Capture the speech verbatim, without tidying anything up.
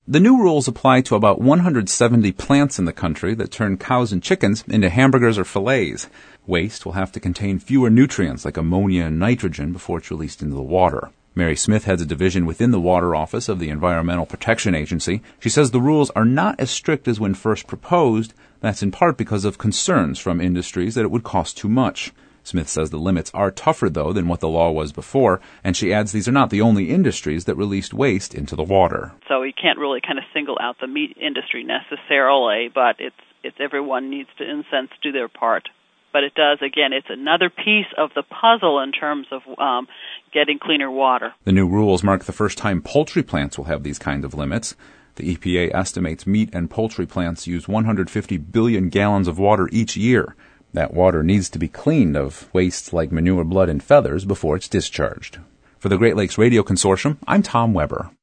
The new rules apply to about one hundred seventy plants in the country that turn cows and chickens into hamburgers or fillets. Waste will have to contain fewer nutrients like ammonia and nitrogen before it's released into the water. Mary Smith heads a division within the Water Office of the Environmental Protection Agency. She says the rules are not as strict as when first proposed. That's in part because of concerns from industries that it would cost too much. Smith says the limits are tougher, though, than what the law was before, and she adds these are not the only industries that released waste into the water. So you can't really kind of single out the meat industry necessarily, but it's it's everyone needs to, in a sense, do their part. But it does, again, it's another piece of the puzzle in terms of um, getting cleaner water. The new rules mark the first time poultry plants will have these kinds of limits. The E P A estimates meat and poultry plants use one hundred fifty billion gallons of water each year. That water needs to be cleaned of wastes like manure, blood, and feathers before it's discharged. For the Great Lakes Radio Consortium, I'm Tom Weber.